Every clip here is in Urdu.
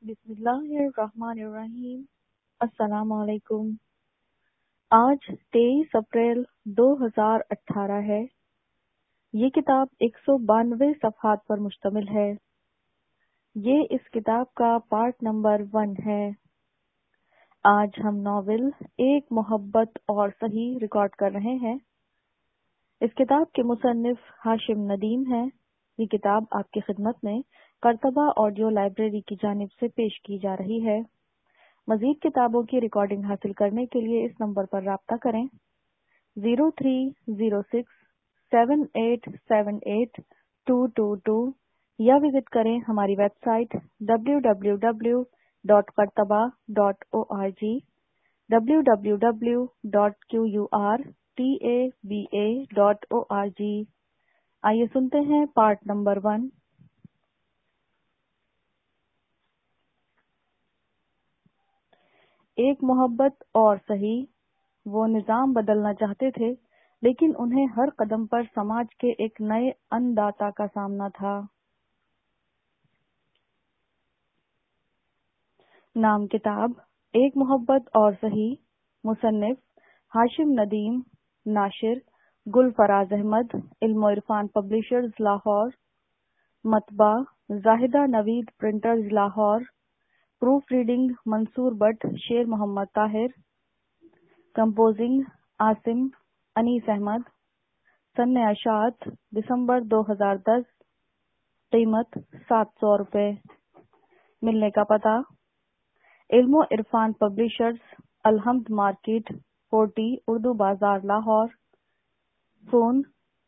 بسم اللہ الرحمن الرحیم۔ السلام علیکم۔ آج 23 اپریل 2018 ہے۔ یہ کتاب 192 صفحات پر مشتمل ہے۔ یہ اس کتاب کا پارٹ نمبر 1 ہے۔ آج ہم ناول ایک محبت اور صحیح ریکارڈ کر رہے ہیں۔ اس کتاب کے مصنف ہاشم ندیم ہیں۔ یہ کتاب آپ کی خدمت میں کرتبہ آڈیو لائبریری کی جانب سے پیش کی جا رہی ہے۔ مزید کتابوں کی ریکارڈنگ حاصل کرنے کے لیے اس نمبر پر رابطہ کریں 0306787822 یا وزٹ کریں ہماری ویب سائٹ www.kartaba.org www.qurtaba.org۔ آئیے سنتے ہیں پارٹ نمبر 1۔ ایک محبت اور صحیح۔ وہ نظام بدلنا چاہتے تھے لیکن انہیں ہر قدم پر سماج کے ایک نئے انداتا کا سامنا تھا۔ نام کتاب ایک محبت اور صحیح، مصنف ہاشم ندیم، ناشر گل فراز احمد، علم و عرفان پبلیشرز لاہور، مطبع Zahida Naveed printers Lahore, proof reading Mansoor Butt Sher Muhammad Tahir, composing Asim Anees Ahmed, سن اشاعت دسمبر 2010، قیمت 700 روپے۔ ملنے کا پتہ Ilm o Irfan publishers, Alhamd market 40 Urdu Bazaar Lahore, phone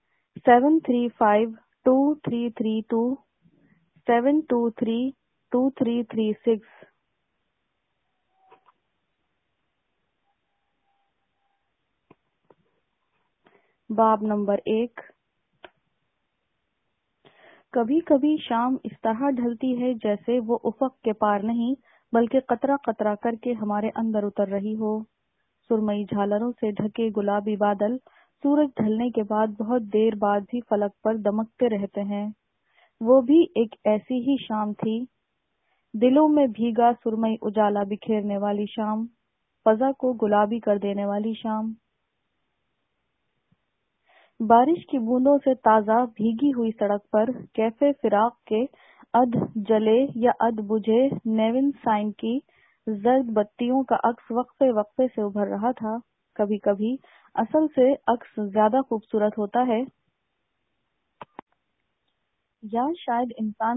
73522332 باب نمبر 1۔ کبھی کبھی شام اس طرح ڈھلتی ہے جیسے وہ افق کے پار نہیں بلکہ قطرہ قطرہ کر کے ہمارے اندر اتر رہی ہو۔ سرمئی جھالروں سے ڈھکے گلابی بادل سورج ڈھلنے کے بعد بہت دیر بعد بھی فلک پر دمکتے رہتے ہیں۔ وہ بھی ایک ایسی ہی شام تھی، دلوں میں بھیگا سرمئی اجالا بکھیرنے والی شام، فضا کو گلابی کر دینے والی شام۔ بارش کی بوندوں سے تازہ بھیگی ہوئی سڑک پر کیفے فراق کے ادھ جلے یا ادھ بجھے نیون سائن کی زرد بتیوں کا عکس وقفے وقفے سے ابھر رہا تھا۔ کبھی کبھی اصل سے عکس زیادہ خوبصورت ہوتا ہے، یا شاید انسان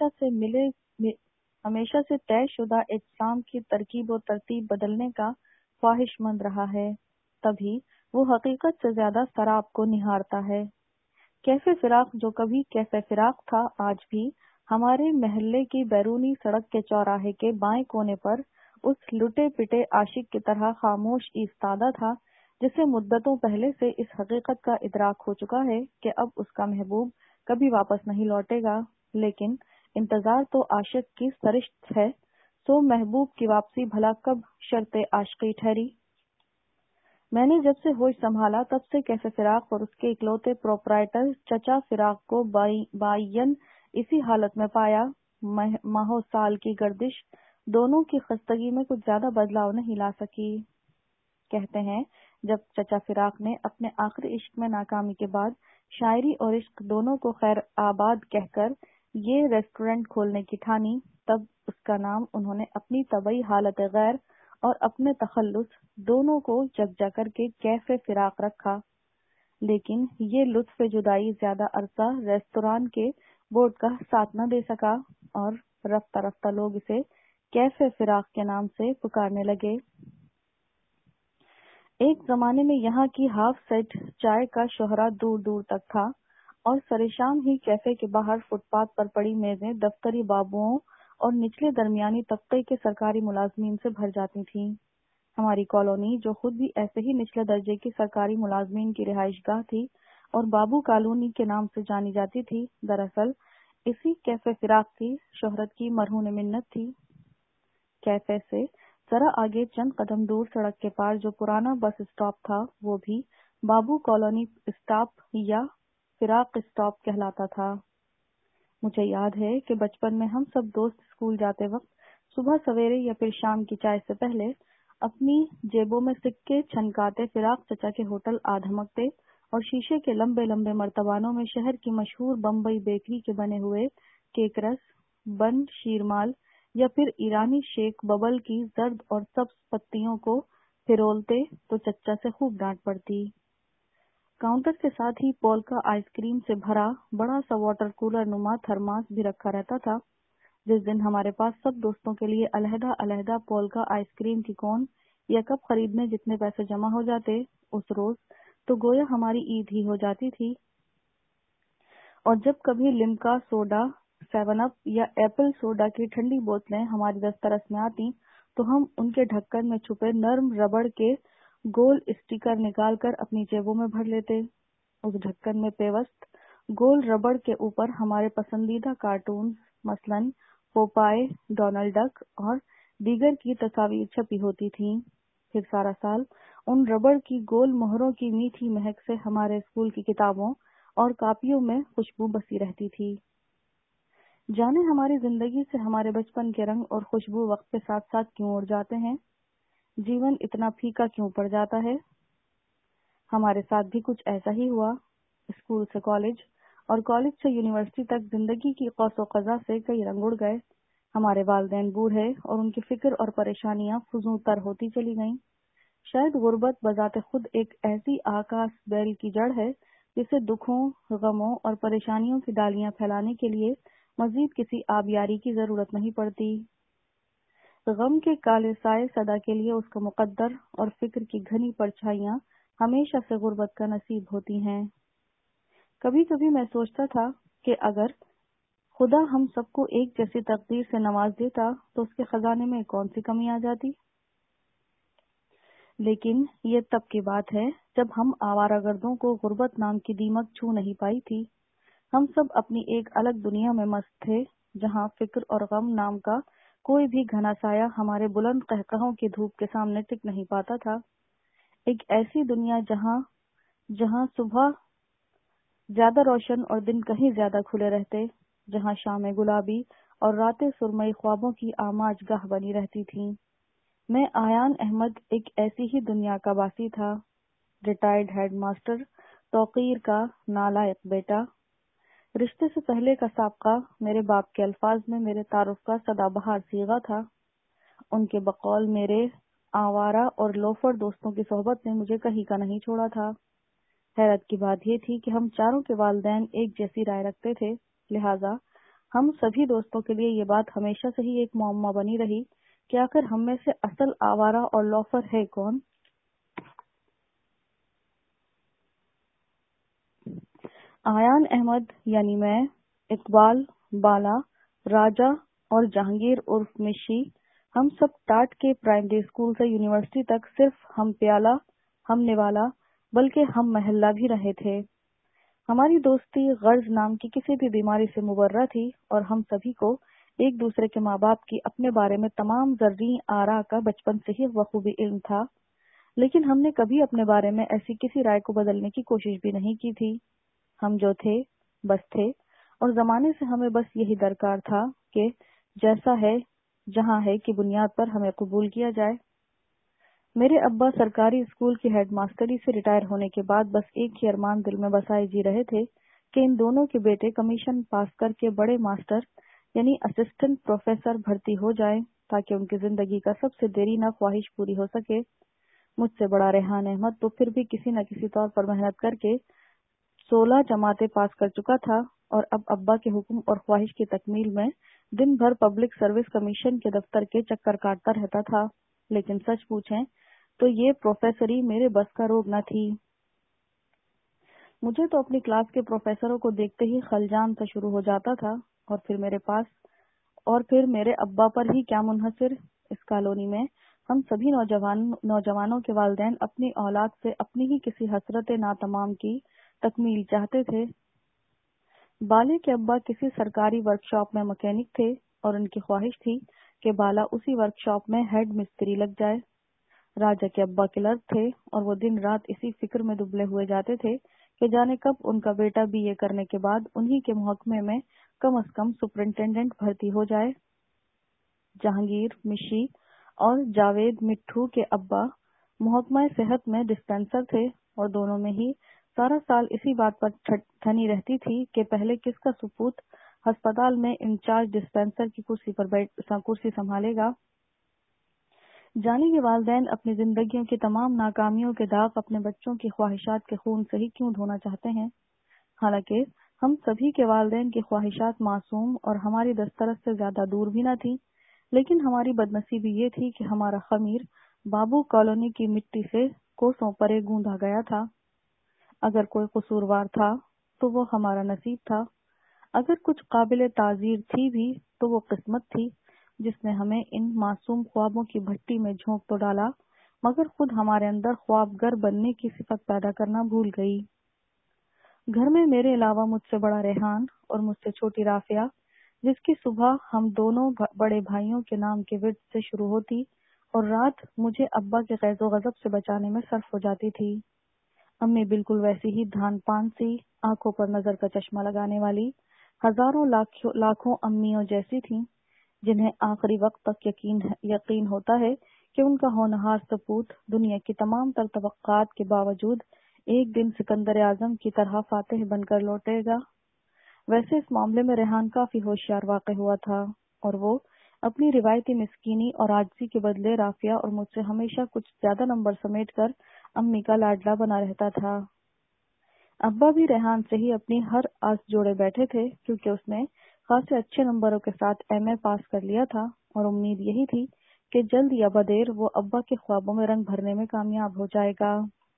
ہمیشہ سے طے شدہ اجسام کی ترکیب و ترتیب بدلنے کا خواہش مند رہا ہے، تبھی وہ حقیقت سے زیادہ سراب کو نہارتا ہے۔ کیفے فراق جو کبھی کیفے فراق تھا، آج بھی ہمارے محلے کی بیرونی سڑک کے چوراہے کے بائیں کونے پر اس لٹے پٹے عاشق کی طرح خاموش ایستادہ تھا جسے مدتوں پہلے سے اس حقیقت کا ادراک ہو چکا ہے کہ اب اس کا محبوب کبھی واپس نہیں لوٹے گا، لیکن انتظار تو عاشق کی سرشت ہے، سو محبوب کی واپسی بھلا کب شرط عاشقی ٹھہری۔ میں نے جب سے ہوش سنبھالا تب سے کیفے فراق اور اس کے اکلوتے پروپرائٹر چچا فراق کو بعین اسی حالت میں پایا۔ ماہ و سال کی گردش دونوں کی خستگی میں کچھ زیادہ بدلاؤ نہیں لا سکی۔ کہتے ہیں جب چچا فراق نے اپنے آخری عشق میں ناکامی کے بعد شاعری اور عشق دونوں کو خیر آباد کہہ کر یہ ریسٹورینٹ کھولنے کی ٹھانی، تب اس کا نام انہوں نے اپنی طبعی حالت غیر اور اپنے تخلص دونوں کو یکجا کر کے کیفے فراق رکھا۔ لیکن یہ لطف جدائی زیادہ عرصہ ریستوران کے بورڈ کا ساتھ نہ دے سکا اور رفتہ رفتہ لوگ اسے کیفے فراق کے نام سے پکارنے لگے۔ ایک زمانے میں یہاں کی ہاف سیٹ چائے کا شہرہ دور دور تک تھا اور سرشام ہی کیفے کے باہر فٹ پاتھ پر پڑی میزیں دفتری بابوؤں اور نچلے درمیانی طبقے کے سرکاری ملازمین سے بھر جاتی تھیں۔ ہماری کالونی جو خود بھی ایسے ہی نچلے درجے کی سرکاری ملازمین کی رہائش گاہ تھی اور بابو کالونی کے نام سے جانی جاتی تھی، دراصل اسی کیفے فراق کی شہرت کی مرہون منت تھی۔ کیفے سے ذرا آگے چند قدم دور سڑک کے پار جو پرانا بس اسٹاپ تھا وہ بھی بابو کالونی اسٹاپ یا فراق اسٹاپ کہلاتا تھا۔ مجھے یاد ہے کہ بچپن میں ہم سب دوست اسکول جاتے وقت صبح سویرے یا پھر شام کی چائے سے پہلے اپنی جیبوں میں سکے چھنکاتے فراق چچا کے ہوٹل آ دھمکتے اور شیشے کے لمبے لمبے مرتبانوں میں شہر کی مشہور بمبئی بیکری کے بنے ہوئے کیک رس، بن شیرمال یا پھر ایرانی شیک ببل کی زرد اور سبز پتیوں کو پھرولتے تو چچا سے خوب ڈانٹ پڑتی۔ کاؤنٹر کے ساتھ ہی پولکا آئس کریم سے بھرا بڑا سا واٹر کولر نما تھرماس بھی رکھا رہتا تھا۔ جس دن ہمارے پاس سب دوستوں کے لیے علیحدہ علیحدہ پولکا آئس کریم کی کون یا کپ خریدنے جتنے پیسے جمع ہو جاتے اس روز تو گویا ہماری عید ہی ہو جاتی تھی۔ اور جب کبھی لمکا سوڈا، 7 اپ یا ایپل سوڈا کی ٹھنڈی بوتلیں ہماری دسترس میں آتی تو ہم ان کے ڈھکن میں چھپے نرم ربڑ کے گول اسٹیکر نکال کر اپنی جیبوں میں بھر لیتے۔ اس ڈھکن میں پیوست گول ربڑ کے اوپر ہمارے پسندیدہ کارٹونز مثلاً پوپائے، ڈونلڈ ڈک اور دیگر کی تصاویر چھپی ہوتی تھیں۔ پھر سارا سال ان ربڑ کی گول مہروں کی میٹھی مہک سے ہمارے اسکول کی کتابوں اور کاپیوں میں خوشبو بسی رہتی تھی۔ جانے ہماری زندگی سے ہمارے بچپن کے رنگ اور خوشبو وقت کے ساتھ ساتھ کیوں اڑ جاتے ہیں؟ جیون اتنا پھیکا کیوں پڑ جاتا ہے؟ ہمارے ساتھ بھی کچھ ایسا ہی ہوا۔ اسکول سے کالج اور کالج سے یونیورسٹی تک زندگی کی قوس و قزح سے کئی رنگ اڑ گئے۔ ہمارے والدین بوڑھے اور ان کی فکر اور پریشانیاں فزوں تر ہوتی چلی گئیں۔ شاید غربت بذات خود ایک ایسی آکاش بیل کی جڑ ہے جسے دکھوں، غموں اور پریشانیوں کی ڈالیاں پھیلانے کے لیے مزید کسی آبیاری کی ضرورت نہیں پڑتی۔ غم کے کالے سائے صدا کے لیے اس کا مقدر اور فکر کی گھنی پرچھائیاں ہمیشہ سے غربت کا نصیب ہوتی ہیں۔ کبھی کبھی میں سوچتا تھا کہ اگر خدا ہم سب کو ایک جیسی تقدیر سے نواز دیتا تو اس کے خزانے میں کون سی کمی آ جاتی۔ لیکن یہ تب کی بات ہے جب ہم آوارہ گردوں کو غربت نام کی دیمک چھو نہیں پائی تھی۔ ہم سب اپنی ایک الگ دنیا میں مست تھے جہاں فکر اور غم نام کا کوئی بھی گھنا سایہ ہمارے بلند قہقہوں کی دھوپ کے سامنے ٹک نہیں پاتا تھا۔ ایک ایسی دنیا جہاں صبح زیادہ روشن اور دن کہیں زیادہ کھلے رہتے، جہاں شامیں گلابی اور راتیں سرمئی خوابوں کی آماج گاہ بنی رہتی تھیں۔ میں آیان احمد ایک ایسی ہی دنیا کا باسی تھا۔ ریٹائرڈ ہیڈ ماسٹر، توقیر کا نالائق بیٹا۔ رشتے سے پہلے کا سابقہ میرے باپ کے الفاظ میں میرے تعارف کا سدا بہار صیغہ تھا۔ ان کے بقول میرے آوارہ اور لوفر دوستوں کی صحبت نے مجھے کہیں کا نہیں چھوڑا تھا۔ حیرت کی بات یہ تھی کہ ہم چاروں کے والدین ایک جیسی رائے رکھتے تھے، لہٰذا ہم سبھی دوستوں کے لیے یہ بات ہمیشہ سے ہی ایک معمہ بنی رہی کہ آخر ہم میں سے اصل آوارہ اور لوفر ہے کون؟ آیان احمد یعنی میں، اقبال، بالا، راجہ اور جہانگیر عرف مشی، ہم سب ٹاٹ کے پرائمری اسکول سے یونیورسٹی تک صرف ہم پیالہ، ہم نوالا، بلکہ ہم محلہ بھی رہے تھے۔ ہماری دوستی غرض نام کی کسی بھی بیماری سے مبرہ تھی اور ہم سبھی کو ایک دوسرے کے ماں باپ کی اپنے بارے میں تمام ذرّی آراء کا بچپن سے ہی بخوبی علم تھا، لیکن ہم نے کبھی اپنے بارے میں ایسی کسی رائے کو بدلنے کی کوشش بھی نہیں کی تھی۔ ہم جو تھے بس تھے، اور زمانے سے ہمیں بس یہی درکار تھا کہ جیسا ہے جہاں ہے کی بنیاد پر ہمیں قبول کیا جائے۔ میرے ابا سرکاری اسکول کی ہیڈ ماسٹری سے ریٹائر ہونے کے بعد بس ایک ہی ارمان دل میں بسائے جی رہے تھے کہ ان دونوں کے بیٹے کمیشن پاس کر کے بڑے ماسٹر یعنی اسسٹنٹ پروفیسر بھرتی ہو جائیں تاکہ ان کی زندگی کا سب سے دیرینہ خواہش پوری ہو سکے۔ مجھ سے بڑا ریحان احمد تو پھر بھی کسی نہ کسی طور پر محنت کر کے 16 جماعتیں پاس کر چکا تھا اور اب ابا کے حکم اور خواہش کی تکمیل میں دن بھر پبلک سروس کمیشن کے دفتر کے چکر کاٹتا رہتا تھا۔ لیکن سچ پوچھیں تو یہ پروفیسری میرے بس کا روگ نہ تھی۔ مجھے تو اپنی کلاس کے پروفیسروں کو دیکھتے ہی خلجان سا شروع ہو جاتا تھا، اور پھر میرے ابا پر ہی کیا منحصر، اس کالونی میں ہم سبھی نوجوانوں کے والدین اپنی اولاد سے اپنی ہی کسی حسرت ناتمام کی تکمیل چاہتے تھے۔ بالے کے ابا کسی سرکاری ورکشاپ میں مکینک تھے اور ان کی خواہش تھی کہ بالا اسی ورکشاپ میں ہیڈ مستری لگ جائے۔ راجہ کے ابا کلرک تھے اور وہ دن رات اسی فکر میں دبلے ہوئے جاتے تھے کہ جانے کب ان کا بیٹا بی اے کرنے کے بعد انہی کے محکمے میں کم از کم سپرنٹینڈنٹ بھرتی ہو جائے۔ جہانگیر مشی اور جاوید مٹھو کے ابا محکمہ صحت میں ڈسپینسر تھے اور دونوں میں ہی سارا سال اسی بات پر ٹھنی رہتی تھی کہ پہلے کس کا سپوت ہسپتال میں انچارج ڈسپینسر کی کرسی سنبھالے گا۔ جانی کے والدین اپنی زندگیوں کی تمام ناکامیوں کے داغ اپنے بچوں کی خواہشات کے خون سے ہی کیوں دھونا چاہتے ہیں؟ حالانکہ ہم سبھی کے والدین کی خواہشات معصوم اور ہماری دسترس سے زیادہ دور بھی نہ تھی، لیکن ہماری بدنصیبی یہ تھی کہ ہمارا خمیر بابو کالونی کی مٹی سے کوسوں پرے گوندا گیا تھا۔ اگر کوئی قصوروار تھا تو وہ ہمارا نصیب تھا، اگر کچھ قابل تعزیر تھی بھی تو وہ قسمت تھی جس نے ہمیں ان معصوم خوابوں کی بھٹی میں جھونک تو ڈالا مگر خود ہمارے اندر خواب گر بننے کی صفت پیدا کرنا بھول گئی۔ گھر میں میرے علاوہ مجھ سے بڑا ریحان اور مجھ سے چھوٹی رافعہ، جس کی صبح ہم دونوں بڑے بھائیوں کے نام کے ورد سے شروع ہوتی اور رات مجھے ابا کے غیظ و غضب سے بچانے میں صرف ہو جاتی تھی۔ امی بالکل ویسی ہی دھان پان سی، آنکھوں پر نظر کا چشمہ لگانے والی ہزاروں لاکھوں امیوں جیسی تھیں، جنہیں آخری وقت تک یقین ہوتا ہے کہ ان کا ہونہار سپوت دنیا کی تمام تر توقعات کے باوجود ایک دن سکندر اعظم کی طرح فاتح بن کر لوٹے گا۔ ویسے اس معاملے میں ریحان کافی ہوشیار واقع ہوا تھا اور وہ اپنی روایتی مسکینی اور عاجزی کے بدلے رافعہ اور مجھ سے ہمیشہ کچھ زیادہ نمبر سمیٹ کر امی کا لاڈلا بنا رہتا تھا۔ ابا بھی ریحان سے ہی اپنی ہر آس جوڑے بیٹھے تھے کیونکہ اس نے خاصے اچھے نمبروں کے ساتھ ایم اے پاس کر لیا تھا اور امید یہی تھی کہ جلد یا بدیر وہ ابا کے خوابوں میں رنگ بھرنے میں کامیاب ہو جائے گا۔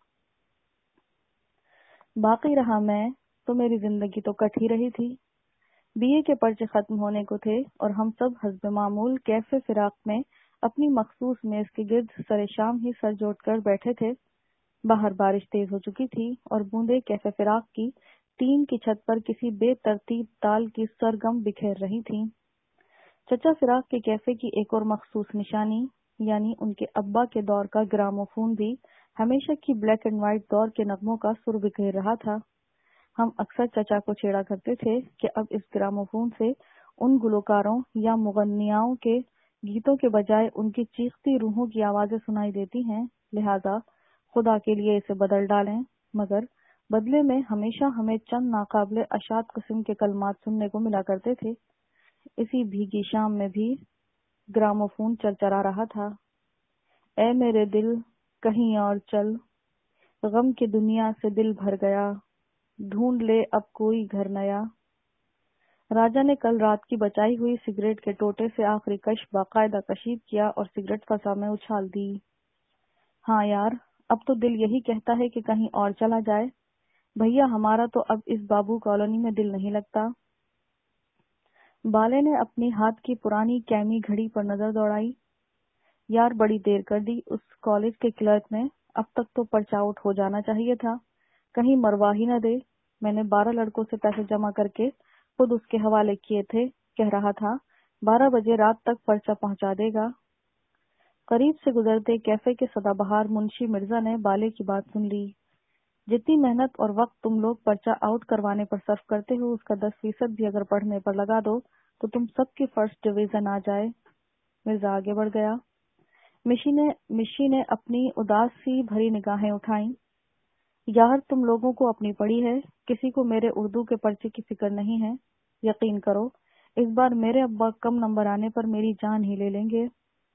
باقی رہا میں تو میری زندگی تو کٹ ہی رہی تھی۔ بی اے کے پرچے ختم ہونے کو تھے اور ہم سب حسب معمول کیفے فراق میں اپنی مخصوص میز کے گرد سر شام ہی سر جوڑ کر بیٹھے تھے۔ باہر بارش تیز ہو چکی تھی اور بوندیں کیفے فراق کی ٹین کی چھت پر کسی بے ترتیب تال کی سرگم بکھیر رہی تھیں۔ چچا فراق کے کیفے کی ایک اور مخصوص نشانی یعنی ان کے ابا کے دور کا گراموفون بھی ہمیشہ کی بلیک اینڈ وائٹ دور کے نغموں کا سر بکھیر رہا تھا۔ ہم اکثر چچا کو چھیڑا کرتے تھے کہ اب اس گراموفون سے ان گلوکاروں یا مغنیاؤں کے گیتوں کے بجائے ان کی چیختی روحوں کی آوازیں سنائی دیتی ہیں، لہذا خدا کے لیے اسے بدل ڈالیں، مگر بدلے میں ہمیشہ ہمیں چند ناقابل اشاعت قسم کے کلمات سننے کو ملا کرتے تھے۔ اسی بھیگی شام میں بھی گراموفون چرچرا رہا تھا۔ اے میرے دل کہیں اور چل، غم کی دنیا سے دل بھر گیا، ڈھونڈ لے اب کوئی گھر نیا۔ راجا نے کل رات کی بچائی ہوئی سگریٹ کے ٹوٹے سے آخری کش باقاعدہ کشید کیا اور سگریٹ فضا میں اچھال دی۔ ہاں یار، اب تو دل یہی کہتا ہے کہ کہیں اور چلا جائے۔ بھیا ہمارا تو اب اس بابو کالونی میں دل نہیں لگتا۔ بالے نے اپنی ہاتھ کی پرانی کیمی گھڑی پر نظر دوڑائی۔ یار بڑی دیر کر دی اس کالج کے کلرک نے، اب تک تو پرچہ آؤٹ ہو جانا چاہیے تھا، کہیں مروا ہی نہ دے۔ میں نے 12 لڑکوں سے پیسے جمع کر کے خود اس کے حوالے کیے تھے، کہہ رہا تھا 12 بجے رات تک پرچہ پہنچا دے گا۔ قریب سے گزرتے کیفے کے سدا بہار منشی مرزا نے بالے کی بات سن لی۔ جتنی محنت اور وقت تم لوگ پرچہ آؤٹ کروانے پر صرف کرتے ہو اس کا 10% بھی اگر پڑھنے پر لگا دو تو تم سب کی فرسٹ ڈویژن آ جائے۔ مرزا آگے بڑھ گیا۔ مشی نے اپنی اداسی بھری نگاہیں اٹھائیں۔ یار تم لوگوں کو اپنی پڑی ہے، کسی کو میرے اردو کے پرچے کی فکر نہیں ہے۔ یقین کرو اس بار میرے ابا کم نمبر آنے پر میری جان ہی لے لیں گے۔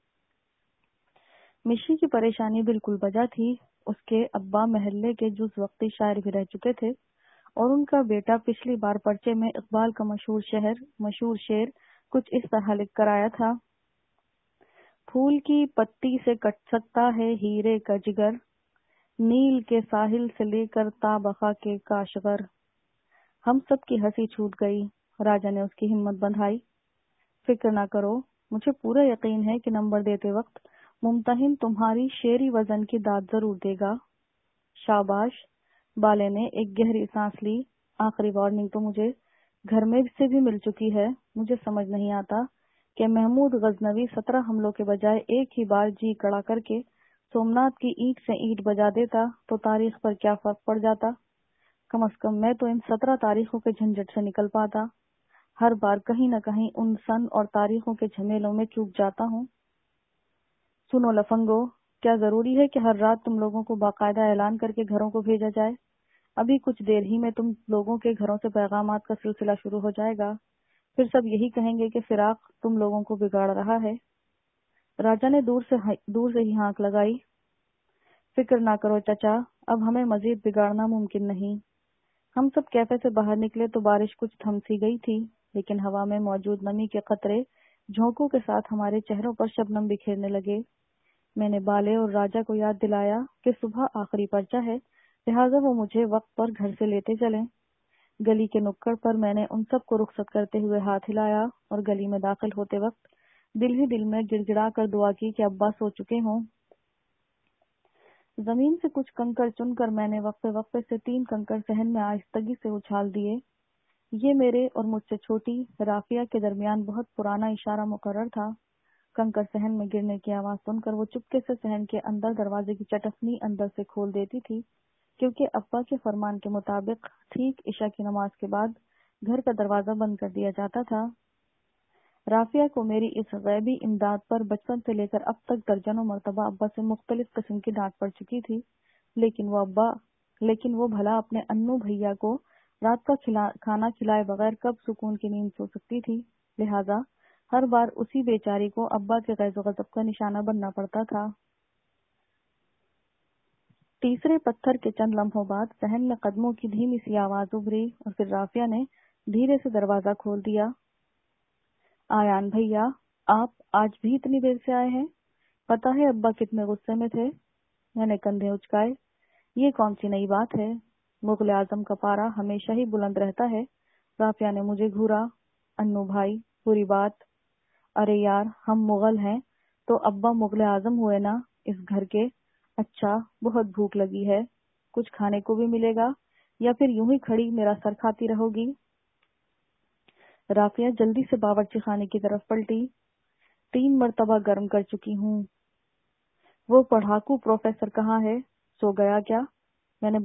مشی کی پریشانی بالکل بجا تھی۔ اس کے ابا محلے کے جز وقتی شاعر بھی رہ چکے تھے اور ان کا بیٹا پچھلی بار پرچے میں اقبال کا مشہور شعر کچھ اس طرح لکھ کر آیا تھا: پھول کی پتی سے کٹ سکتا ہے ہیرے کا جگر، نیل کے ساحل سے لے کر تا بقا کے کاشغر۔ ہم سب کی ہنسی چھوٹ گئی۔ راجا نے اس کی ہمت بندھائی۔ فکر نہ کرو، مجھے پورا یقین ہے کہ نمبر دیتے وقت ممتحن تمہاری شعری وزن کی داد ضرور دے گا۔ شاباش۔ بالے نے ایک گہری سانس لی۔ آخری وارننگ تو مجھے گھر میں سے بھی مل چکی ہے۔ مجھے سمجھ نہیں آتا کہ محمود غزنوی 17 حملوں کے بجائے ایک ہی بار جی کڑا کر کے سومنات کی اینٹ سے اینٹ بجا دیتا تو تاریخ پر کیا فرق پڑ جاتا۔ کم از کم میں تو ان 17 تاریخوں کے جھنجٹ سے نکل پاتا۔ हर बार कहीं न कहीं उन सन और तारीखों के झमेलों में चूक जाता हूँ। सुनो लफंगो, क्या जरूरी है कि हर रात तुम लोगों को बाकायदा ऐलान करके घरों को भेजा जाए? अभी कुछ देर ही में तुम लोगों के घरों से पैगामात का सिलसिला शुरू हो जाएगा। फिर सब यही कहेंगे कि फिराक तुम लोगों को बिगाड़ रहा है। राजा ने दूर से ही हाँक लगाई। फिक्र ना करो चाचा, अब हमें मजीद बिगाड़ना मुमकिन नहीं। हम सब कैफे से बाहर निकले तो बारिश कुछ थम सी गई थी, लेकिन हवा में मौजूद नमी के कतरे झोंकों के साथ हमारे चेहरों पर शबनम बिखेरने लगे। मैंने बाले और राजा को याद दिलाया कि सुबह आखिरी पर्चा है, लिहाजा वो मुझे वक्त पर घर से लेते चलें। गली के नुक्कड़ पर मैंने उन सब को रुखसत करते हुए हाथ हिलाया और गली में दाखिल होते वक्त दिल ही दिल में गिड़गिड़ा कर दुआ की कि अब्बा सो चुके हों। जमीन से कुछ कंकड़ चुनकर मैंने वक्फे वक्फे से 3 कंकड़ सहन में आहिस्तगी से उछाल दिए। ये मेरे और मुझसे छोटी राफिया के दरमियान बहुत पुराना इशारा मुकर्रर था। कंकड़ सहन में गिरने की आवाज सुनकर वो चुपके से सहन के अंदर दरवाजे की चटखनी अंदर से खोल देती थी, क्योंकि अब्बा के फरमान के मुताबिक ठीक इशा की नमाज के बाद घर का दरवाजा बंद कर दिया जाता था। राफिया को मेरी इस गैबी इमदाद पर बचपन से लेकर अब तक दर्जनों मरतबा अब्बा से मुख्तलिफ किस्म की डांट पड़ चुकी थी, लेकिन वो भला अपने अन्नू भैया को रात का खाना खिलाए बगैर कब सुकून की नींद सो सकती थी। लिहाजा हर बार उसी बेचारी को अब्बा के गैज़ो गज़ब का निशाना बनना पड़ता था। तीसरे पत्थर के चंद लम्हों बाद सहन में कदमों की धीमी सी आवाज उभरी और फिर राफिया ने धीरे से दरवाजा खोल दिया। आयान भैया, आप आज भी इतनी देर से आए हैं? पता है अब्बा कितने गुस्से में थे? मैंने कंधे उचकाए। ये कौन सी नई बात है? मुगल आजम का पारा हमेशा ही बुलंद रहता है। राफिया ने मुझे घूरा। अन्नू भाई, पूरी बात। अरे यार, हम मुगल हैं तो अब्बा मुगल आजम हुए ना इस घर के। अच्छा, बहुत भूख लगी है, कुछ खाने को भी मिलेगा या फिर यूं ही खड़ी मेरा सर खाती रहोगी? राफिया जल्दी से बावर्ची खाने की तरफ पलटी। 3 मरतबा गर्म कर चुकी हूँ। वो पढ़ाकू प्रोफेसर कहाँ है? सो गया क्या? मैंने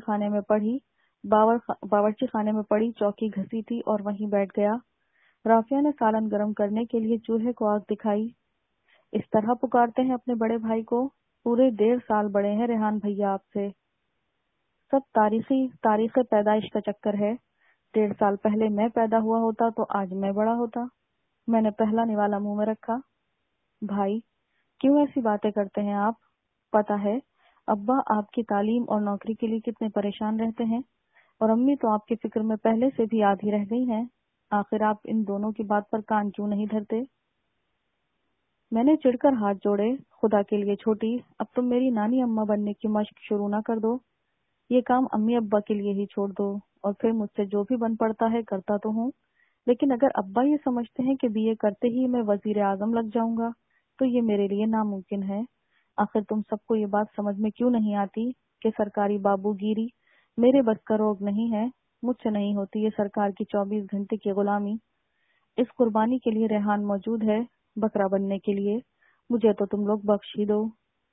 बावर्ची खाने में पड़ी चौकी घसी थी और वहीं बैठ गया। राफिया ने सालन गर्म करने के लिए चूल्हे को आग दिखाई। इस तरह पुकारते हैं अपने बड़े भाई को? पूरे 1.5 साल बड़े हैं रेहान भैया आपसे। सब तारीख पैदाइश का चक्कर है। 1.5 साल पहले मैं पैदा हुआ होता तो आज मैं बड़ा होता। मैंने पहला निवाला मुंह में रखा। भाई, क्यों ऐसी बातें करते हैं आप? पता है अब्बा आपकी तालीम और नौकरी के लिए कितने परेशान रहते हैं, और अम्मी तो आपकी फिक्र में पहले से भी आधी रह गई हैं। आखिर आप इन दोनों की बात पर कान क्यों नहीं धरते? मैंने चिढ़कर हाथ जोड़े। खुदा के लिए छोटी, अब तुम मेरी नानी अम्मा बनने की मशक शुरू ना कर दो। ये काम अम्मी अब्बा के लिए ही छोड़ दो, और फिर मुझसे जो भी बन पड़ता है करता तो हूँ, लेकिन अगर अब्बा ये समझते हैं कि बीए करते ही मैं वजीर आजम लग जाऊंगा तो ये मेरे लिए नामुमकिन है। आखिर तुम सबको ये बात समझ में क्यों नहीं आती कि सरकारी बाबूगिरी मेरे बस का रोग नहीं है। मुझसे नहीं होती ये सरकार की 24 घंटे की गुलामी। इस कुर्बानी के लिए रेहान मौजूद है, बकरा बनने के लिए। मुझे तो तुम लोग बख्श ही दो।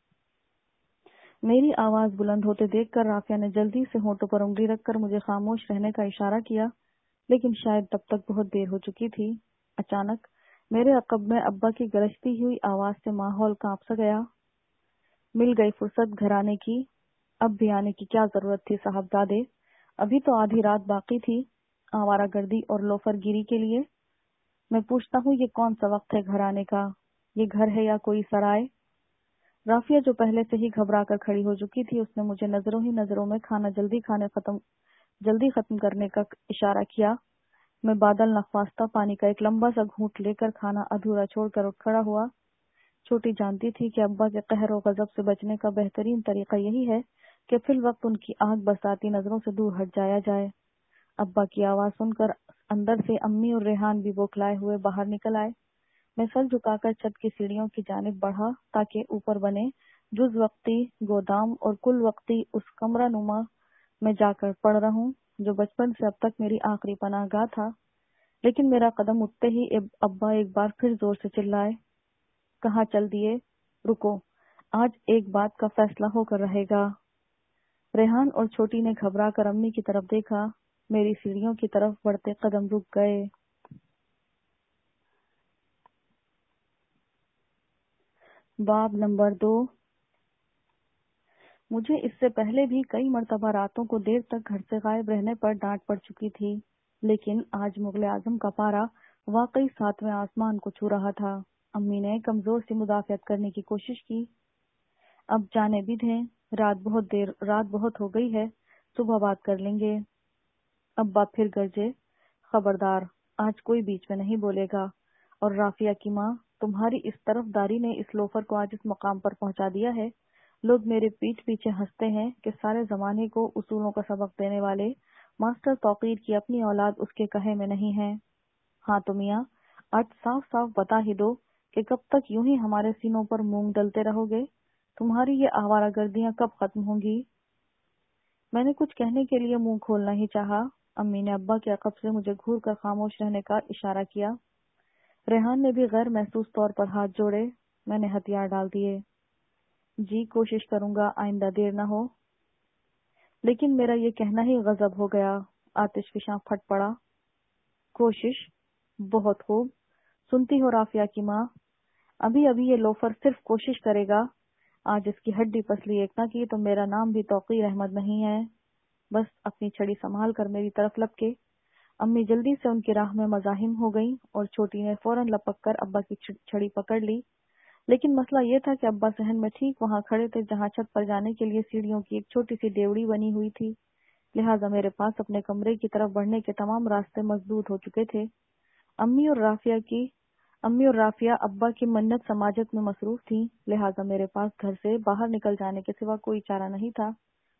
मेरी आवाज बुलंद होते देखकर राफिया ने जल्दी से होठों पर उंगली रखकर मुझे खामोश रहने का इशारा किया, लेकिन शायद तब तक बहुत देर हो चुकी थी। अचानक मेरे अकब में अब्बा की गरजती हुई आवाज से माहौल कांप सा गया। मिल गई फुर्सत घर आने की। अब भी आने की क्या जरूरत थी साहबजादे? अभी तो आधी रात बाकी थी आवारागर्दी और लोफरगिरी के लिए। मैं पूछता हूँ, ये कौन सा वक्त है घर आने का? ये घर है या कोई सराय? राफिया जो पहले से ही घबरा कर खड़ी हो चुकी थी, उसने मुझे नजरों ही नजरों में खाना जल्दी खत्म करने का इशारा किया। मैं बादल नखवास्ता पानी का एक लंबा सा घूंट लेकर खाना अधूरा छोड़कर उठ खड़ा हुआ। छोटी जानती थी कि अब्बा के कहर और गजब से बचने का बेहतरीन तरीका यही है कि फिल वक्त उनकी आंख बरसाती नजरों से दूर हट जाया जाए। अब्बा की आवाज सुनकर अंदर से अम्मी और रेहान भी बौखलाए हुए बाहर निकल आए। मैं सर झुकाकर छत की सीढ़ियों की जानिब बढ़ा ताकि ऊपर बने जुज वक्ती गोदाम और कुल वक्ती उस कमरा नुमा में जाकर पड़ रहूं जो बचपन से अब तक मेरी आखिरी पनाहगाह था। लेकिन मेरा कदम उठते ही अब्बा एक बार फिर जोर से चिल्लाए। कहाँ चल दिए? रुको, आज एक बात का फैसला होकर रहेगा। रेहान और छोटी ने घबरा कर अम्मी की तरफ देखा। मेरी सीढ़ियों की तरफ बढ़ते कदम रुक गए। باب نمبر 2۔ مجھے اس سے پہلے بھی کئی مرتبہ راتوں کو دیر تک گھر سے غائب رہنے پر ڈانٹ پڑ چکی تھی، لیکن آج مغل اعظم کا پارا واقعی 7ویں آسمان کو چھو رہا تھا۔ امی نے کمزور سی مدافعت کرنے کی کوشش کی۔ اب جانے بھی دیں، رات بہت ہو گئی ہے، صبح بات کر لیں گے۔ ابا پھر گرجے، خبردار، آج کوئی بیچ میں نہیں بولے گا۔ اور رافیہ کی ماں، تمہاری اس طرف داری نے اس لوفر کو آج اس مقام پر پہنچا دیا ہے۔ لوگ میرے پیٹھ پیچھے ہنستے ہیں کہ سارے زمانے کو اصولوں کا سبق دینے والے ماسٹر توقیر کی اپنی اولاد اس کے کہے میں نہیں ہے۔ ہاں تو میاں، آج صاف صاف بتا ہی دو کہ کب تک یوں ہی ہمارے سینوں پر مونگ ڈلتے رہو گے؟ تمہاری یہ آوارہ گردیاں کب ختم ہوں گی؟ میں نے کچھ کہنے کے لیے منہ کھولنا ہی چاہا۔ امی نے ابا کے عقب سے مجھے گھور کر خاموش رہنے کا اشارہ کیا۔ ریحان نے بھی غیر محسوس طور پر ہاتھ جوڑے۔ میں نے ہتھیار ڈال دیے۔ جی کوشش کروں گا آئندہ دیر نہ ہو۔ لیکن میرا یہ کہنا ہی غضب ہو گیا۔ آتش فشاں پھٹ پڑا۔ کوشش؟ بہت خوب۔ سنتی ہو رافیہ کی ماں، ابھی یہ لوفر صرف کوشش کرے گا۔ آج اس کی ہڈی پسلی ایک نہ کی تو میرا نام بھی توقیر احمد نہیں ہے۔ بس اپنی چھڑی سنبھال کر میری طرف لپکے۔ امی جلدی سے ان کی راہ میں مزاحم ہو گئیں اور چھوٹی نے فوراً لپک کر ابا کی چھڑی پکڑ لی۔ لیکن مسئلہ یہ تھا کہ ابا صحن میں ٹھیک وہاں کھڑے تھے جہاں چھت پر جانے کے لیے سیڑھیوں کی ایک چھوٹی سی ڈیوڑی بنی ہوئی تھی، لہٰذا میرے پاس اپنے کمرے کی طرف بڑھنے کے تمام راستے مسدود ہو چکے تھے۔ امی اور رافیہ ابا کی منت سماجت میں مصروف تھیں، لہٰذا میرے پاس گھر سے باہر نکل جانے کے سوا کوئی چارہ نہیں تھا۔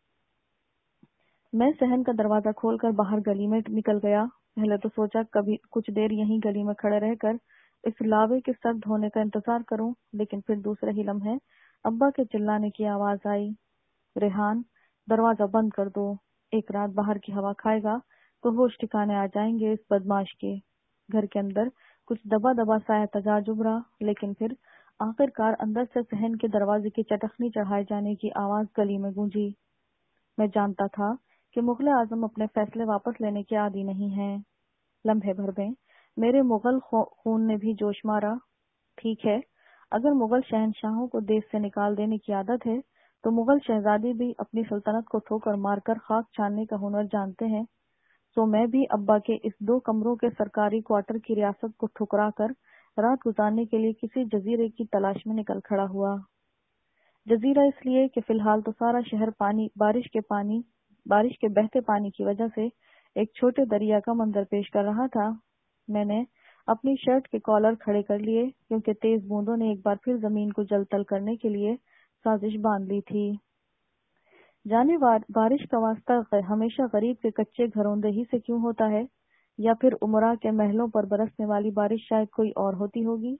میں صحن کا دروازہ کھول کر باہر گلی میں نکل گیا۔ پہلے تو سوچا کبھی کچھ دیر یہیں گلی میں کھڑے رہ کر اس لاوے کے سرد ہونے کا انتظار کروں، لیکن پھر دوسرے ہی لمحے ابا کے چلانے کی آواز آئی، ریحان دروازہ بند کر دو، ایک رات باہر کی ہوا کھائے گا تو ہوش ٹھکانے آ جائیں گے اس بدماش کے۔ گھر کے اندر کچھ دبا دبا سا احتجاج ابھرا، لیکن پھر آخر کار اندر سے صحن کے دروازے کی چٹخنی چڑھائے جانے کی آواز گلی میں گونجی۔ میں جانتا تھا کہ مغل اعظم اپنے فیصلے واپس لینے کے عادی نہیں ہیں۔ لمحے بھر میں میرے مغل خون نے بھی جوش مارا۔ ٹھیک ہے، اگر مغل شہنشاہوں کو دیش سے نکال دینے کی عادت ہے تو مغل شہزادے بھی اپنی سلطنت کو ٹھوکر مار کر خاک چھاننے کا ہنر جانتے ہیں۔ سو میں بھی ابا کے اس 2 کمروں کے سرکاری کوارٹر کی ریاست کو ٹھکرا کر رات گزارنے کے لیے کسی جزیرے کی تلاش میں نکل کھڑا ہوا۔ جزیرہ اس لیے کہ فی الحال تو سارا شہر بارش کے بہتے پانی کی وجہ سے ایک چھوٹے دریا کا منظر پیش کر رہا تھا۔ میں نے اپنی شرٹ کے کالر کھڑے کر لیے کیونکہ تیز بوندوں نے ایک بار پھر زمین کو جل تل کرنے کے لیے سازش باندھ لی تھی۔ جانے بارش کا واسطہ ہمیشہ غریب کے کچے گھروں دہی سے کیوں ہوتا ہے، یا پھر عمرا کے محلوں پر برسنے والی بارش شاید کوئی اور ہوتی ہوگی۔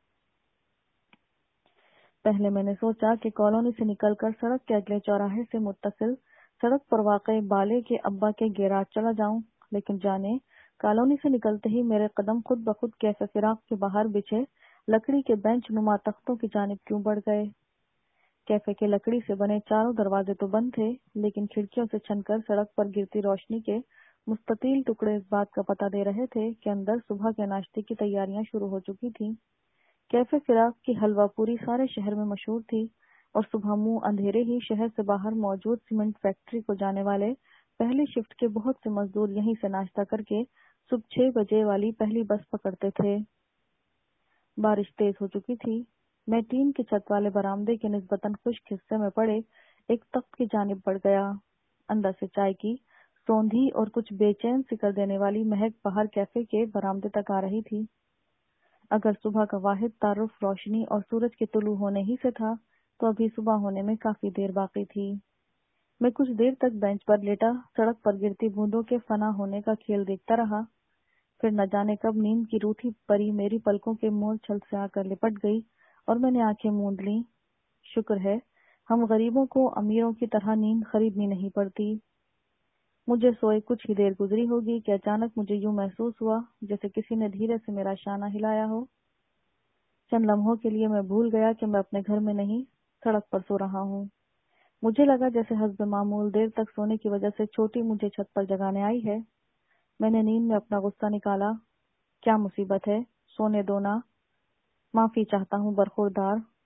پہلے میں نے سوچا کہ کالونی سے نکل کر سڑک کے اگلے چوراہے سے متصل سڑک پر واقع بالے کے ابا کے گیراج چلا جاؤں، لیکن جانے کالونی سے نکلتے ہی میرے قدم خود بخود کیفے فراق کے باہر بچھے لکڑی کے بینچ نما تختوں کی جانب کیوں بڑھ گئے۔ کیفے کے لکڑی سے بنے چاروں دروازے تو بند تھے، لیکن کھڑکیوں سے چھن کر سڑک پر گرتی روشنی کے مستطیل ٹکڑے اس بات کا پتہ دے رہے تھے کہ اندر صبح کے ناشتے کی تیاریاں شروع ہو چکی تھیں۔ کیفے فراق کی حلوہ پوری سارے شہر میں مشہور تھی، اور صبح منہ اندھیرے ہی شہر سے باہر موجود سیمنٹ فیکٹری کو جانے والے پہلی شفٹ کے بہت سے مزدور یہیں سے ناشتہ کر کے صبح 6 بجے والی پہلی بس پکڑتے تھے۔ بارش تیز ہو چکی تھی۔ میں ٹین کی چھت والے برآمدے کے نسبتاً خشک حصے میں پڑے ایک تخت کی جانب بڑھ گیا۔ اندر سے چائے کی سوندھی اور کچھ بے چین سی کر دینے والی مہک باہر کیفے کے برآمدے تک آ رہی تھی۔ اگر صبح کا واحد تعارف روشنی اور سورج کے طلوع ہونے ہی سے تھا تو ابھی صبح ہونے میں کافی دیر باقی تھی۔ میں کچھ دیر تک بینچ پر لیٹا سڑک پر گرتی بوندوں کے فنا ہونے کا کھیل دیکھتا رہا، پھر نہ جانے کب نیند کی روٹھی پری میری پلکوں کے مول چھل سے آ کر لپٹ گئی اور میں نے آنکھیں موند لیں۔ شکر ہے ہم غریبوں کو امیروں کی طرح نیند خریدنی نہیں پڑتی۔ مجھے سوئے کچھ ہی دیر گزری ہوگی کہ اچانک مجھے یوں محسوس ہوا جیسے کسی نے دھیرے سے میرا شانہ ہلایا ہو۔ چند لمحوں کے لیے میں بھول گیا کہ میں اپنے گھر میں نہیں، سڑک پر سو رہا ہوں۔ مجھے لگا جیسے حسب معمول دیر تک سونے کی وجہ سے چھوٹی مجھے چھت پر جگانے آئی ہے۔ میں نے نیند میں اپنا غصہ نکالا۔ کیا مصیبت ہے، سونے دو نا۔ معافی چاہتا ہوں برخوردار،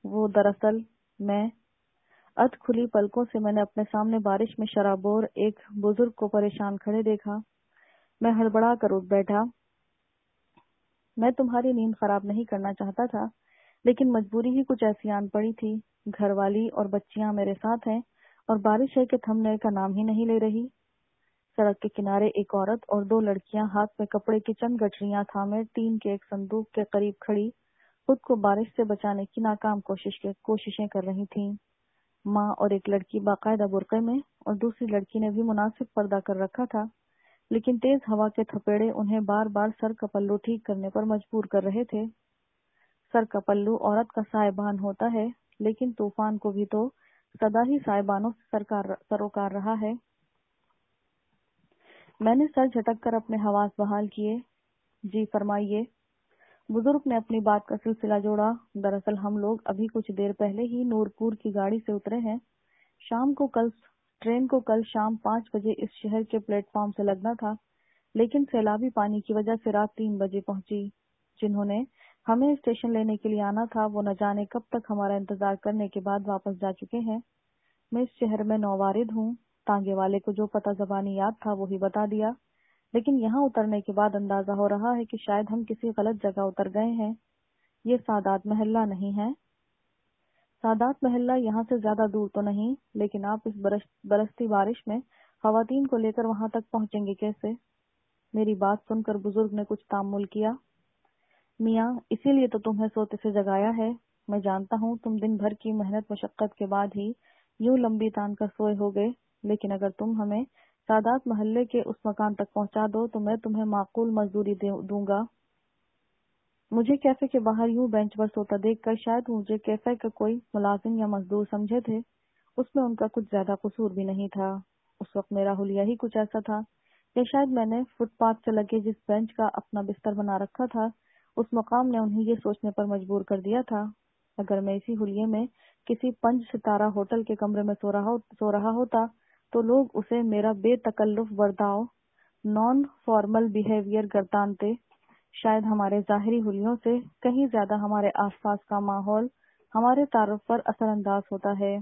وہ دراصل میں ادھ کھلی پلکوں سے میں نے اپنے سامنے بارش میں شرابور ایک بزرگ کو پریشان کھڑے دیکھا۔ میں ہڑبڑا کر اٹھ بیٹھا۔ میں تمہاری نیند خراب نہیں کرنا چاہتا تھا، لیکن مجبوری ہی کچھ ایسی آن پڑی تھی۔ گھر والی اور بچیاں میرے ساتھ ہیں اور بارش ہے کہ تھمنے کا نام ہی نہیں لے رہی۔ سڑک کے کنارے ایک عورت اور دو لڑکیاں ہاتھ میں کپڑے کی چند گٹریاں تھامے ٹین کے ایک صندوق کے قریب کھڑی خود کو بارش سے بچانے کی ناکام کوششیں کر رہی تھیں۔ ماں اور ایک لڑکی باقاعدہ برقعے میں اور دوسری لڑکی نے بھی مناسب پردہ کر رکھا تھا، لیکن تیز ہوا کے تھپیڑے انہیں بار بار سر کا پلو ٹھیک کرنے پر مجبور کر رہے تھے۔ سر کا پلو عورت کا سائبان ہوتا ہے، لیکن طوفان کو بھی تو سدا ہی سائبانوں سے سروکار رہا ہے۔ میں نے سر جھٹک کر اپنے حواس بحال کیے۔ جی فرمائیے۔ بزرگ نے اپنی بات کا سلسلہ جوڑا۔ دراصل ہم لوگ ابھی کچھ دیر پہلے ہی نورپور کی گاڑی سے اترے ہیں۔ ٹرین کو کل شام 5 بجے اس شہر کے پلیٹ فارم سے لگنا تھا، لیکن سیلابی پانی کی وجہ سے رات 3 بجے پہنچی۔ جنہوں نے ہمیں اسٹیشن لینے کے لیے آنا تھا وہ نہ جانے کب تک ہمارا انتظار کرنے کے بعد واپس جا چکے ہیں۔ میں اس شہر میں نووارد ہوں۔ تانگے والے کو جو پتہ زبانی یاد تھا وہی بتا دیا، لیکن یہاں اترنے کے بعد اندازہ ہو رہا ہے کہ شاید ہم کسی غلط جگہ اتر گئے ہیں۔ یہ سادات محلہ نہیں ہے؟ سادات محلہ یہاں سے زیادہ دور تو نہیں، لیکن آپ اس برستی بارش میں خواتین کو لے کر وہاں تک پہنچیں گے کیسے؟ میری بات سن کر بزرگ نے کچھ تامل کیا۔ میاں، اسی لیے تو تمہیں سوتے سے جگایا ہے۔ میں جانتا ہوں تم دن بھر کی محنت مشقت کے بعد ہی یوں لمبی تان کر سوئے ہوگے، لیکن اگر تم ہمیں سادات محلے کے اس مکان تک پہنچا دو تو میں تمہیں معقول مزدوری دوں گا۔ مجھے کیفے کے باہر یوں بینچ پر سوتا دیکھ کر شاید مجھے کیفے کا کوئی ملازم یا مزدور سمجھے تھے۔ اس میں ان کا کچھ زیادہ قصور بھی نہیں تھا۔ اس وقت میرا حلیہ ہی کچھ ایسا تھا، یا شاید میں نے فٹ پاتھ سے لگے جس بینچ کا اپنا بستر بنا رکھا تھا اس مقام نے انہیں یہ سوچنے پر مجبور کر دیا تھا۔ اگر میں اسی حلیے میں کسی 5 ستارہ ہوٹل کے کمرے میں سو رہا ہوتا تو لوگ اسے میرا بے تکلف برتاؤ، نان فارمل بیہیویئر گردانتے۔ شاید ہمارے ظاہری حلیوں سے کہیں زیادہ ہمارے آس پاس کا ماحول ہمارے تعارف پر اثر انداز ہوتا ہے۔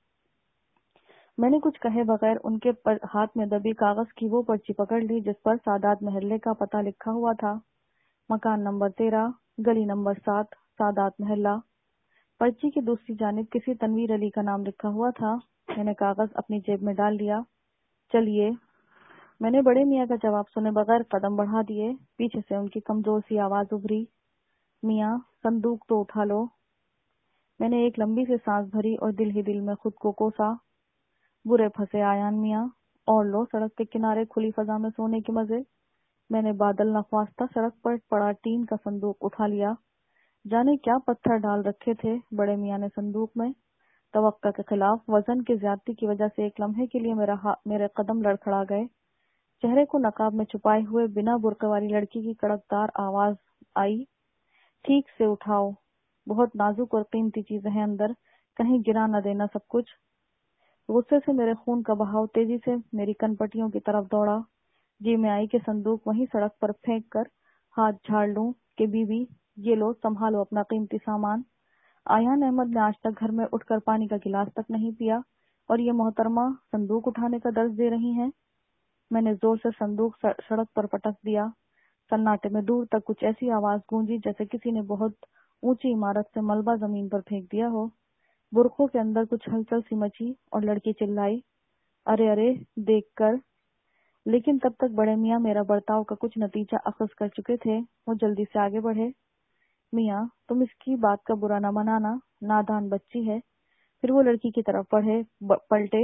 میں نے کچھ کہے بغیر ان کے ہاتھ میں دبی کاغذ کی وہ پرچی پکڑ لی جس پر سادات محلے کا پتہ لکھا ہوا تھا۔ مکان نمبر 13، گلی نمبر 7، سادات محلہ۔ پرچی کی دوسری جانب کسی تنویر علی کا نام لکھا ہوا تھا۔ میں نے کاغذ اپنی جیب میں ڈال لیا۔ چلیے۔ میں نے بڑے میاں کا جواب سنے بغیر قدم بڑھا دیے۔ پیچھے سے ان کی کمزور سی آواز ابھری، میاں صندوق تو اٹھا لو۔ میں نے ایک لمبی سی سانس بھری اور دل ہی دل میں خود کو کوسا، برے پھنسے آیان میاں، اور لو سڑک کے کنارے کھلی فضا میں سونے کے مزے۔ میں نے بادل نخواستہ سڑک پر پڑا ٹین کا صندوق اٹھا لیا۔ جانے کیا پتھر ڈال رکھے تھے بڑے میاں نے صندوق میں۔ توقع کے خلاف وزن کی زیادتی کی وجہ سے ایک لمحے کے لیے میرے قدم لڑکھڑا گئے۔ چہرے کو نقاب میں چھپائے ہوئے بنا برقعے والی لڑکی کی کڑکدار آواز آئی، ٹھیک سے اٹھاؤ، بہت نازک اور قیمتی چیزیں ہیں اندر، کہیں گرا نہ دینا سب کچھ۔ غصے سے میرے خون کا بہاؤ تیزی سے میری کن پٹیوں کی طرف دوڑا۔ جی میں آئی کہ صندوق وہیں سڑک پر پھینک کر ہاتھ جھاڑ لوں کہ بی بی یہ لو سنبھالو اپنا قیمتی سامان۔ آیان احمد نے آج تک گھر میں اٹھ کر پانی کا گلاس تک نہیں پیا، اور یہ محترمہ صندوق اٹھانے کا درس دے رہی ہیں۔ میں نے زور سے صندوق سڑک پر پٹک دیا۔ سناٹے میں دور تک کچھ ایسی آواز گونجی جیسے کسی نے بہت اونچی عمارت سے ملبہ زمین پر پھینک دیا ہو۔ برقعوں کے اندر کچھ ہلچل سی مچی اور لڑکی چلائی، ارے ارے دیکھ کر۔ لیکن تب تک بڑے میاں میرا برتاؤ کا کچھ نتیجہ اخذ کر چکے تھے۔ وہ جلدی سے آگے بڑھے۔ میاں تم اس کی بات کا برا نہ منانا، نادان بچی ہے۔ پھر وہ لڑکی کی طرف پلٹے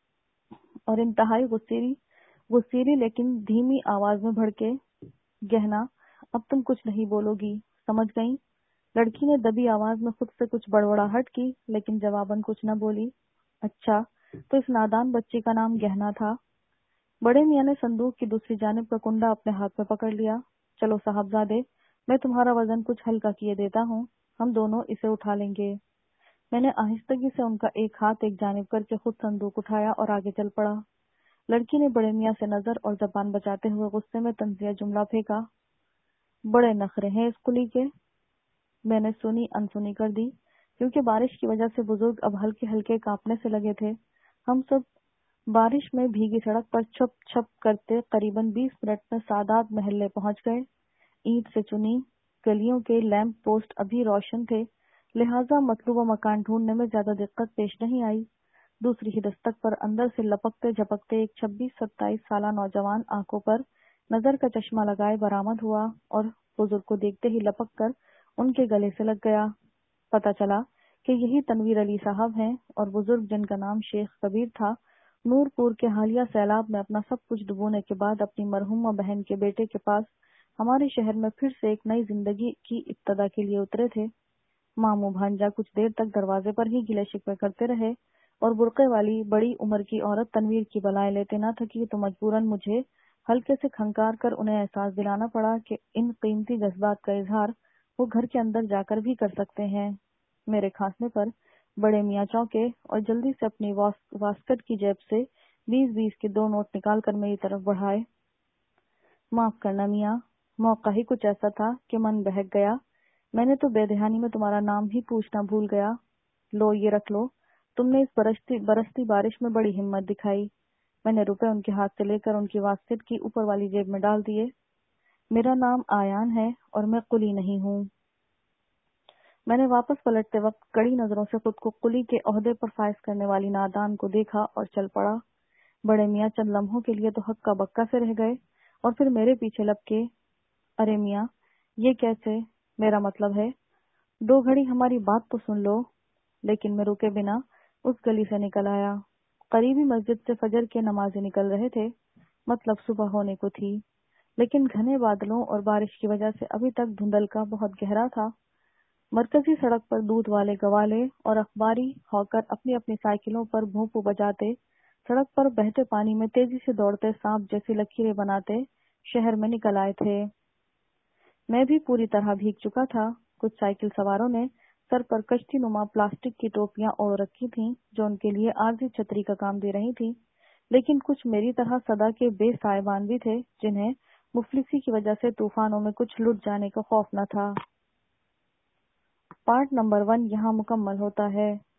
اور انتہائی غصیری لیکن دھیمی آواز میں بھڑکے، گہنا اب تم کچھ نہیں بولو گی، سمجھ گئی؟ لڑکی نے دبی آواز میں خود سے کچھ بڑبڑاہٹ کی لیکن جواباً کچھ نہ بولی۔ اچھا تو اس نادان بچی کا نام گہنا تھا؟ بڑے میاں نے صندوق کی دوسری جانب کا کنڈا اپنے ہاتھ میں پکڑ لیا۔ چلو صاحبزادے، میں تمہارا وزن کچھ ہلکا کیے دیتا ہوں، ہم دونوں اسے اٹھا لیں گے۔ میں نے آہستگی سے ان کا ایک ہاتھ ایک جانب کر کے خود صندوق اٹھایا اور آگے چل پڑا۔ لڑکی نے بڑے میاں سے نظر اور زبان بچاتے ہوئے غصے میں طنزیہ جملہ پھینکا، بڑے نخرے ہیں اس کلی کے۔ میں نے سنی انسنی کر دی۔ کیونکہ بارش کی وجہ سے بزرگ اب ہلکے ہلکے کانپنے سے لگے تھے۔ ہم سب بارش میں بھیگی سڑک پر چھپ چھپ کرتے قریباً 20 منٹ میں سادات محلے پہنچ گئے۔ اینٹ سے چنی گلیوں کے لیمپ پوسٹ ابھی روشن تھے، لہٰذا مطلوبہ مکان ڈھونڈنے میں زیادہ دقت پیش نہیں آئی۔ دوسری ہی دستک پر اندر سے لپکتے جھپکتے ایک 26-27 سالہ نوجوان آنکھوں پر نظر کا چشمہ لگائے برآمد ہوا اور بزرگ کو دیکھتے ہی لپک کر ان کے گلے سے لگ گیا۔ پتہ چلا کہ یہی تنویر علی صاحب ہیں، اور بزرگ جن کا نام شیخ کبیر تھا، نور پور کے حالیہ سیلاب میں اپنا سب کچھ ڈبونے کے بعد اپنی مرحومہ بہن کے بیٹے کے پاس ہمارے شہر میں پھر سے ایک نئی زندگی کی ابتدا کے لیے اترے تھے۔ ماموں بھانجا کچھ دیر تک دروازے پر ہی گلے شکوے کرتے رہے، اور برقعے والی بڑی عمر کی عورت تنویر کی بلائیں لیتے نہ تھکی تو مجبوراً مجھے ہلکے سے کھنکار کر انہیں احساس دلانا پڑا کہ ان قیمتی جذبات کا اظہار وہ گھر کے اندر جا کر بھی کر سکتے ہیں۔ میرے کھانسنے پر بڑے میاں چونکے اور جلدی سے اپنی واسکٹ کی جیب سے 20-20 کے 2 نوٹ نکال کر میری طرف بڑھائے۔ معاف کرنا میاں، موقع ہی کچھ ایسا تھا کہ من بہک گیا۔ میں نے تو بے دہانی میں تمہارا نام ہی پوچھنا بھول گیا۔ لو یہ رکھ لو، تم نے اس برستی بارش میں بڑی ہمت دکھائی۔ میں نے روپے ان کے ہاتھ سے لے کر ان کی واسکٹ کی اوپر والی جیب میں ڈال دیے۔ میرا نام آیان ہے اور میں قلی نہیں ہوں۔ میں نے واپس پلٹتے وقت کڑی نظروں سے خود کو قلی کے عہدے پر فائز کرنے والی نادان کو دیکھا اور چل پڑا۔ بڑے میاں چند لمحوں کے لیے تو ہکا بکا سے رہ گئے اور پھر میرے پیچھے لپکے۔ ارے میاں، یہ کیسے؟ میرا مطلب ہے 2 گھڑی ہماری بات تو سن لو۔ لیکن میں رکے بنا اس گلی سے نکل آیا۔ قریبی مسجد سے فجر کے نمازی نکل رہے تھے، مطلب صبح ہونے کو تھی، لیکن گھنے بادلوں اور بارش کی وجہ سے ابھی تک دھندل کا بہت گہرا تھا۔ مرکزی سڑک پر دودھ والے گوالے اور اخباری ہاکر اپنی اپنی سائیکلوں پر بھونپو بجاتے، سڑک پر بہتے پانی میں تیزی سے دوڑتے سانپ جیسی لکیریں بناتے شہر میں نکل آئے تھے۔ میں بھی پوری طرح بھیگ چکا تھا۔ کچھ سائیکل سواروں نے سر پر کشتی نما پلاسٹک کی ٹوپیاں اوڑھ رکھی تھیں جو ان کے لیے عارضی چھتری کا کام دے رہی تھیں، لیکن کچھ میری طرح صدا کے بے سائبان بھی تھے جنہیں مفلسی کی وجہ سے طوفانوں میں کچھ لٹ جانے کا خوف نہ تھا۔ پارٹ نمبر 1 یہاں مکمل ہوتا ہے۔